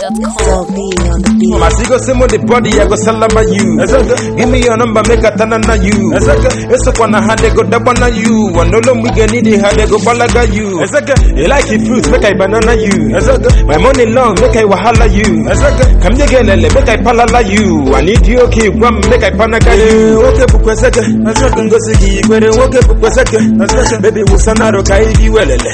PraiseZion.com. My single sim on the body, I go salama you. Give me your number, make a tanana you. It's a one hand they go dabana you. One no long we can need it, how they go balaga you. You like it fruit, make I banana you. My money long, make I wahala you. Come again, make I palala you. I need you, okay, one make I panaga you. Okay, book a second. Go see, where okay, book a second. Baby, Usanaro Kaibi Wellele.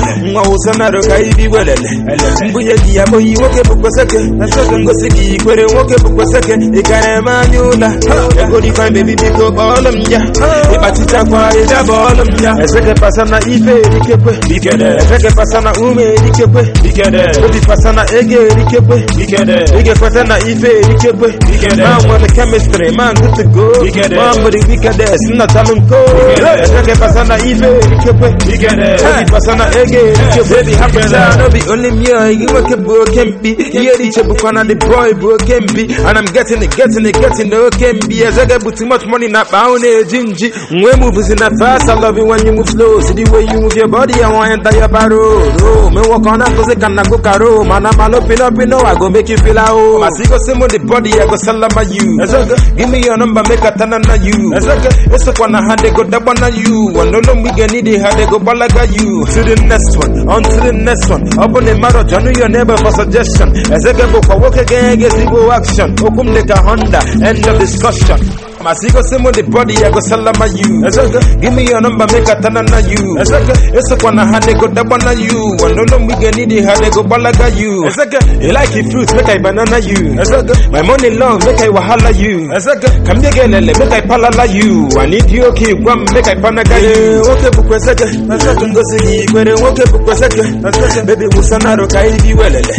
Usanaro Kaibi Wellele. Buya boy, okay, book a second. Go see, where okay, book a second. It can manula. Go define baby, because all of ya. If I teach a quiet, all of ya. A second persona, Ife, Rikepe, a second persona, Ume, Rikepe, the persona, Ege, Rikepe, Ege persona, Ife, Rikepe, man want the chemistry, man good to go. Man with the wickedness, not talent code. A second persona, Ife, Rikepe, the persona, Ege, Rikepe, happy child, no be only me, you work a book can be. Here, the Bukana, the boy, book can be. And I'm getting it, no can be. As I get too much money, not bound, Gingy. When moves in a fast, I love it when you move slow. See the way you move your body, I want to enter your barrel. Oh, me walk on up, cause I can't go caro. Man, I'm all up, I go make you feel at home. I see go sim on the body, I go salama you. Give me your number, make a tanana you. It's a one hand, they go dabana you. One no long we can need it, how they go balaga you. To the next one, on to the next one. Open the marriage, I know your neighbor for suggestion. As I get book, I walk again, get zero action. Okum de Honda, end of discussion. My single sim on the body, I go salama you. Give me your number, make a tanana you. It's a one hand, they go dabana you. One no long we can need it, how they go balaga you. You like it fruit, make I banana you. My money long, make I wahala you. Come again, make I palala you. I need you, okay, one make I panaga you. Okay, book a second. Go see, where okay, book a second. Baby, Usanaro Kaibi Wellele.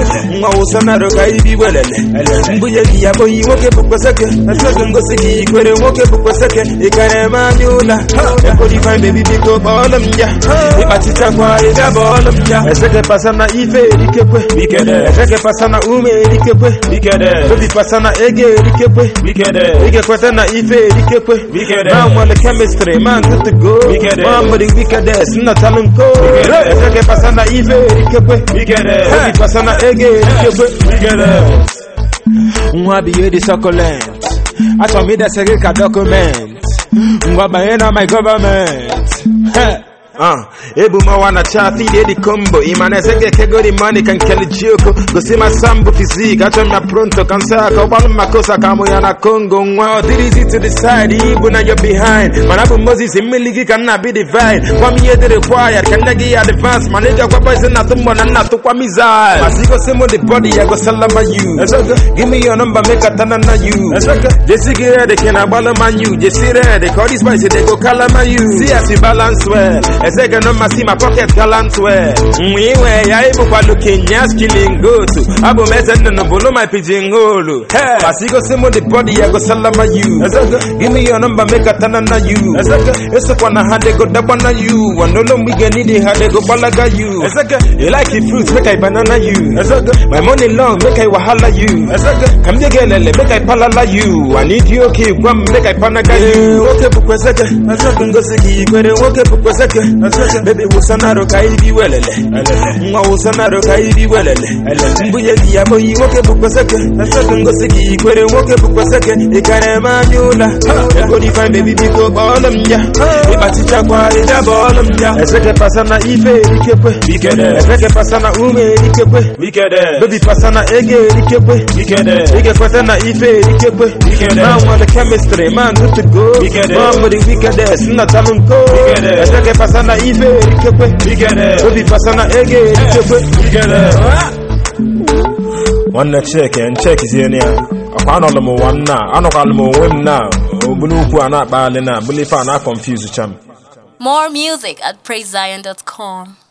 Usanaro Kaibi Wellele. Buya boy, okay, book a second. Go see. Where walk up for a second, it can manula. Everybody find baby big up all of ya. If I teach a quiet, all of ya. A second persona, Ife, Rikepe, a second persona, Ume, Rikepe, the persona, Ege, Rikepe, Ege persona, Ife, Rikepe, man want the chemistry, man good to go. Man with the wickedness, not talent code. A second persona, Ife, Rikepe, the persona, Ege, Rikepe. Mwabi the succulent. I told me that's a document. Mwabayena my government. Ebuma wana chafi the combo. Imane sege kego the money can kill the joko. Go see my sambo physique. I told me pronto kansaka. Wala makosa kamo yana Congo. Wow, did easy to the side. Ibuna you're behind. Manabu Moses imiligi cannot be divine. Kwami yede required. Can negi advance. Manega kwa boys na tumbo na natu kwa mizai. Masigo simo the body. I go salama you. Give me your number. Make a tanana you. Jesse get they can abalama you. Jesse they call this spicy. They go kalama you. See as you balance well. I say no see my pocket gallant wear. We wear ya ibu kwa looking yas killing go to. Abo mesen no bolo my pigeon hole. Hey, Masigo simo the body I go salama you. Give me your number, make a tanana you. It's a one hand they go dabana you. One no long we can need it, how they go balaga you. You like it fruit, make I banana you. My money long, make I wahala you. Come again, make I palala you. I need you, okay, one make I panaga you. Okay, book a second. Go see, where okay, book a second. Baby, Usanaro Kaibi Wellele. Usanaro Kaibi Wellele. Buya boy, okay, book a second. Go see, where okay, book a second. It can manula. Everybody find baby, because all of ya. If I teach a quiet, all of ya. A second persona, Ife, Rikepe. A second persona, Ume, Rikepe. Baby persona, Ege, Rikepe. Ege persona, Ife, Rikepe. Man want the chemistry, man good to go. Man with the wickedness, not talent code. A second persona, Ife, Rikepe. Baby persona, Ege, Rikepe. One check and check is here now. I don't know one now. I don't know one now. Buluku are not bad enough. Believe I'm not confused with them. More music at PraiseZion.com.